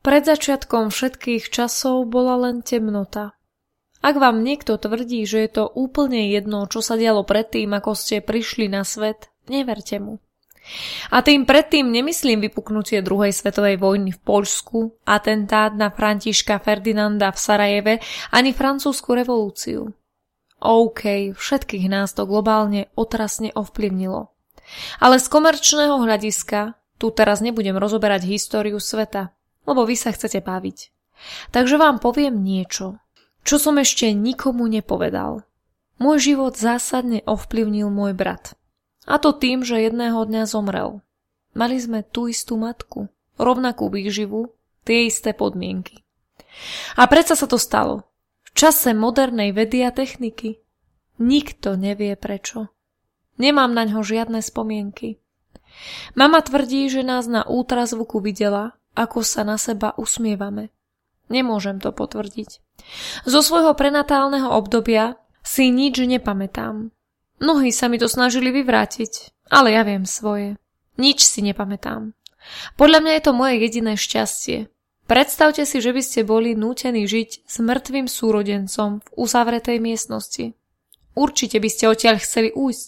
Pred začiatkom všetkých časov bola len temnota. Ak vám niekto tvrdí, že je to úplne jedno, čo sa dialo predtým, ako ste prišli na svet, neverte mu. A tým predtým nemyslím vypuknutie druhej svetovej vojny v Poľsku, atentát na Františka Ferdinanda v Sarajeve, ani francúzsku revolúciu. OK, všetkých nás to globálne otrasne ovplyvnilo. Ale z komerčného hľadiska tu teraz nebudem rozoberať históriu sveta, lebo vy sa chcete baviť. Takže vám poviem niečo, čo som ešte nikomu nepovedal. Môj život zásadne ovplyvnil môj brat. A to tým, že jedného dňa zomrel. Mali sme tú istú matku, rovnakú výživu, tie isté podmienky. A predsa sa to stalo. V čase modernej vedy a techniky. Nikto nevie prečo. Nemám naňho žiadne spomienky. Mama tvrdí, že nás na ultrazvuku videla, ako sa na seba usmievame. Nemôžem to potvrdiť. Zo svojho prenatálneho obdobia si nič nepamätám. Mnohí sa mi to snažili vyvrátiť, ale ja viem svoje. Nič si nepamätám. Podľa mňa je to moje jediné šťastie. Predstavte si, že by ste boli nútení žiť s mŕtvým súrodencom v uzavretej miestnosti. Určite by ste odtiaľ chceli ujsť.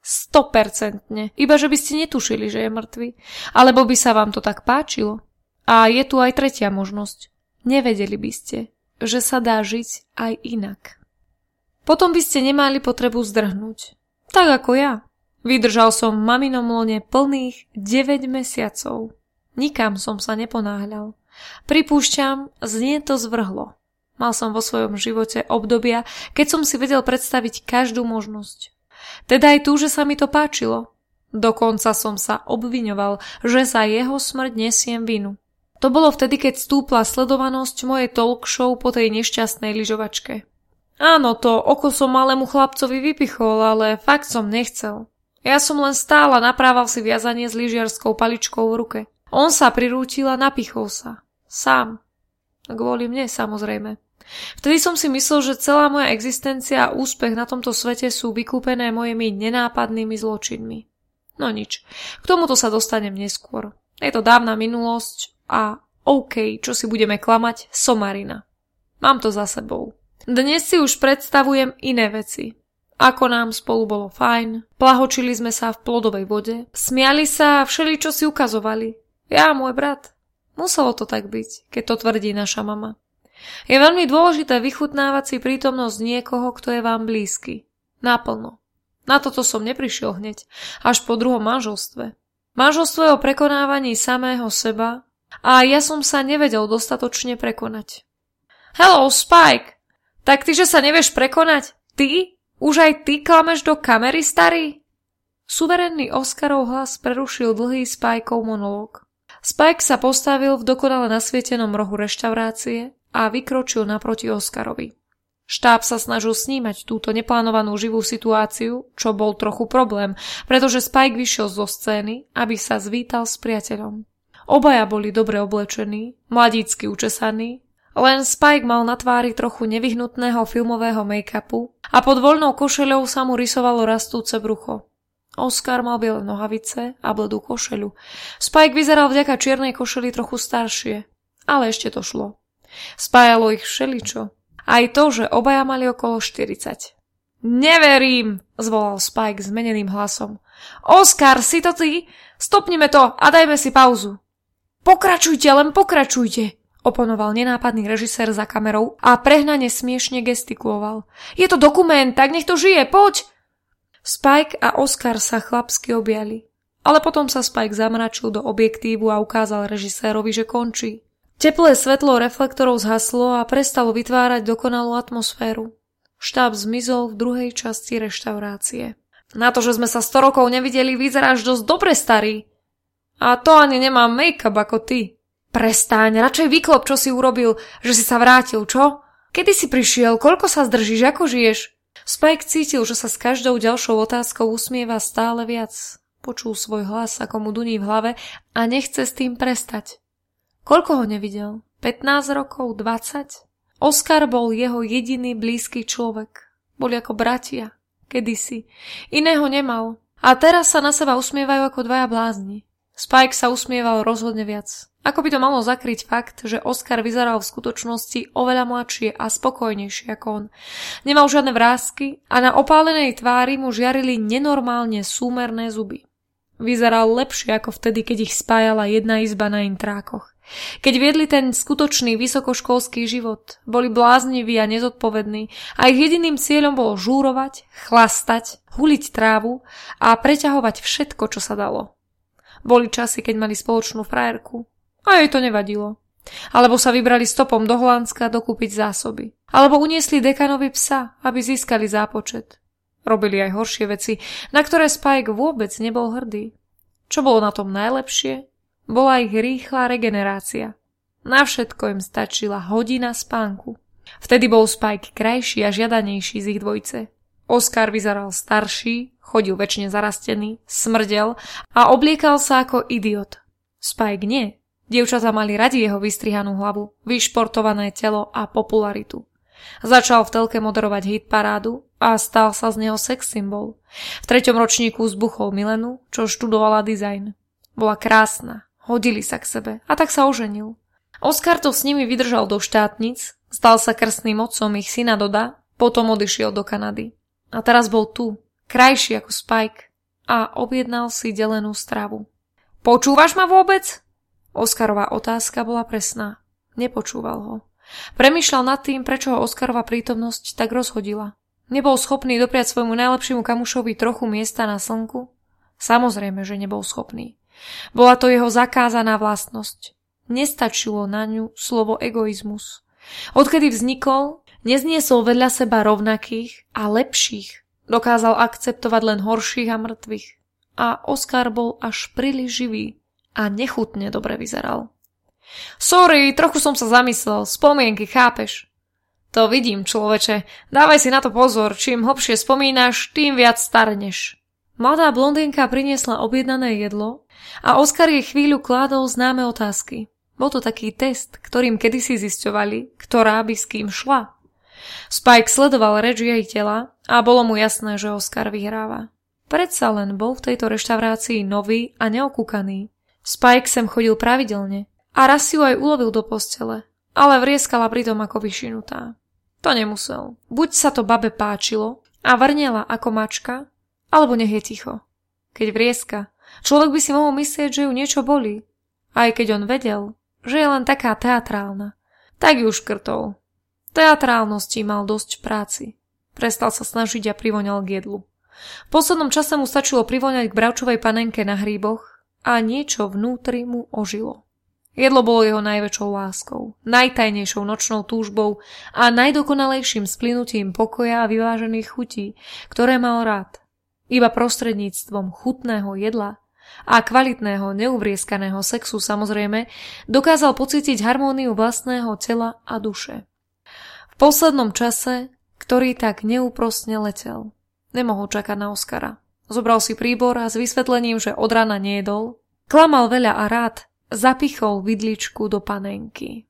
100%. Iba že by ste netušili, že je mŕtvy. Alebo by sa vám to tak páčilo. A je tu aj tretia možnosť. Nevedeli by ste, že sa dá žiť aj inak. Potom by ste nemali potrebu zdrhnúť. Tak ako ja. Vydržal som v maminom lone plných 9 mesiacov. Nikam som sa neponáhľal. Pripúšťam, znie to zvrhlo. Mal som vo svojom živote obdobia, keď som si vedel predstaviť každú možnosť. Teda aj tu, že sa mi to páčilo. Dokonca som sa obviňoval, že za jeho smrť nesiem vinu. To bolo vtedy, keď stúpla sledovanosť mojej talk show po tej nešťastnej lyžovačke. Áno, to oko som malému chlapcovi vypichol, ale fakt som nechcel. Ja som len stál a naprával si viazanie s lyžiarskou paličkou v ruke. On sa prirútil a napichol sa. Sám. Kvôli mne, samozrejme. Vtedy som si myslel, že celá moja existencia a úspech na tomto svete sú vykúpené mojimi nenápadnými zločinmi. No nič. K tomuto sa dostanem neskôr. Je to dávna minulosť a OK, čo si budeme klamať, somarina. Mám to za sebou. Dnes si už predstavujem iné veci. Ako nám spolu bolo fajn, plahočili sme sa v plodovej vode, smiali sa a všeličo si ukazovali. Ja a môj brat. Muselo to tak byť, keď to tvrdí naša mama. Je veľmi dôležité vychutnávať si prítomnosť niekoho, kto je vám blízky. Naplno. Na toto som neprišiel hneď, až po druhom manželstve. Manželstvo je o prekonávaní samého seba a ja som sa nevedel dostatočne prekonať. Hello, Spike! Tak ty, že sa nevieš prekonať? Ty? Už aj ty klameš do kamery, starý? Suverénny Oscarov hlas prerušil dlhý Spikeov monológ. Spike sa postavil v dokonale nasvietenom rohu reštaurácie a vykročil naproti Oscarovi. Štáb sa snažil snímať túto neplánovanú živú situáciu, čo bol trochu problém, pretože Spike vyšiel zo scény, aby sa zvítal s priateľom. Obaja boli dobre oblečení, mladícky učesaní, len Spike mal na tvári trochu nevyhnutného filmového make-upu a pod voľnou košeľou sa mu rysovalo rastúce brucho. Oscar mal biele nohavice a bledú košeľu. Spike vyzeral vďaka čiernej košeli trochu staršie, ale ešte to šlo. Spájalo ich všeličo. Aj to, že obaja mali okolo 40. Neverím, zvolal Spike zmeneným hlasom. Oscar, si to ty? Stopnime to a dajme si pauzu. Pokračujte, len pokračujte, oponoval nenápadný režisér za kamerou a prehnane smiešne gestikuloval. Je to dokument, tak nech to žije, poď! Spike a Oscar sa chlapsky objali, ale potom sa Spike zamračil do objektívu a ukázal režisérovi, že končí. Teplé svetlo reflektorov zhaslo a prestalo vytvárať dokonalú atmosféru. Štáb zmizol v druhej časti reštaurácie. Na to, že sme sa 100 rokov nevideli, vyzeráš dosť dobre, starý. A to ani nemám make-up ako ty. Prestaň, radšej vyklop, čo si urobil, že si sa vrátil, čo? Kedy si prišiel, koľko sa zdržíš, ako žiješ? Spike cítil, že sa s každou ďalšou otázkou usmieva stále viac. Počul svoj hlas, ako mu duní v hlave a nechce s tým prestať. Koľko ho nevidel? 15 rokov? 20? Oscar bol jeho jediný blízky človek. Boli ako bratia. Kedysi. Iného nemal. A teraz sa na seba usmievajú ako dvaja blázni. Spike sa usmieval rozhodne viac. Ako by to malo zakryť fakt, že Oscar vyzeral v skutočnosti oveľa mladšie a spokojnejšie ako on. Nemal žiadne vrásky a na opálenej tvári mu žiarili nenormálne súmerné zuby. Vyzeral lepšie ako vtedy, keď ich spájala jedna izba na intrákoch. Keď viedli ten skutočný vysokoškolský život, boli blázniví a nezodpovední a ich jediným cieľom bolo žúrovať, chlastať, huliť trávu a preťahovať všetko, čo sa dalo. Boli časy, keď mali spoločnú frajerku a jej to nevadilo. Alebo sa vybrali stopom do Holandska dokúpiť zásoby. Alebo uniesli dekanovi psa, aby získali zápočet. Robili aj horšie veci, na ktoré Spike vôbec nebol hrdý. Čo bolo na tom najlepšie? Bola ich rýchla regenerácia. Na všetko im stačila hodina spánku. Vtedy bol Spike krajší a žiadanejší z ich dvojice. Oscar vyzeral starší, chodil väčšine zarastený, smrdel a obliekal sa ako idiot. Spike nie. Dievčatá mali radi jeho vystrihanú hlavu, vyšportované telo a popularitu. Začal v telke moderovať hitparádu a stal sa z neho sex symbol. V 3. ročníku zbuchol Milenu, čo študovala dizajn. Bola krásna, hodili sa k sebe a tak sa oženil. Oscar to s nimi vydržal do štátnic, stal sa krstným otcom ich syna Doda, potom odišiel do Kanady. A teraz bol tu, krajší ako Spike, a objednal si delenú stravu. Počúvaš ma vôbec? Oscarová otázka bola presná. Nepočúval ho. Premýšľal nad tým, prečo ho Oscarova prítomnosť tak rozhodila. Nebol schopný dopriať svojmu najlepšiemu kamušovi trochu miesta na slnku? Samozrejme, že nebol schopný. Bola to jeho zakázaná vlastnosť. Nestačilo na ňu slovo egoizmus. Odkedy vznikol, nezniesol vedľa seba rovnakých a lepších. Dokázal akceptovať len horších a mŕtvych. A Oscar bol až príliš živý a nechutne dobre vyzeral. Sorry, trochu som sa zamyslel, spomienky, chápeš? To vidím, človeče, dávaj si na to pozor, čím hlbšie spomínaš, tým viac starneš. Mladá blondínka priniesla objednané jedlo a Oscar jej chvíľu kládol známe otázky. Bol to taký test, ktorým kedysi zisťovali, ktorá by s kým šla. Spike sledoval reč jej tela a bolo mu jasné, že Oscar vyhráva. Predsa len bol v tejto reštaurácii nový a neokúkaný. Spike sem chodil pravidelne a raz si ju aj ulovil do postele, ale vrieskala pritom ako vyšinutá. To nemusel. Buď sa to babe páčilo a vrnela ako mačka, alebo nech je ticho. Keď vrieska, človek by si mohol myslieť, že ju niečo bolí. Aj keď on vedel, že je len taká teatrálna, tak ju škrtol. Teatrálnosti mal dosť práci. Prestal sa snažiť a privoňal k jedlu. V poslednom čase mu stačilo privoňať k bravčovej panenke na hríboch a niečo vnútri mu ožilo. Jedlo bolo jeho najväčšou láskou, najtajnejšou nočnou túžbou a najdokonalejším splynutím pokoja a vyvážených chutí, ktoré mal rád. Iba prostredníctvom chutného jedla a kvalitného, neuvrieskaného sexu samozrejme dokázal pocítiť harmóniu vlastného tela a duše. V poslednom čase, ktorý tak neúprosne letel, nemohol čakať na Oscara. Zobral si príbor a s vysvetlením, že od rána nejedol, klamal veľa a rád zapichol vidličku do panenky.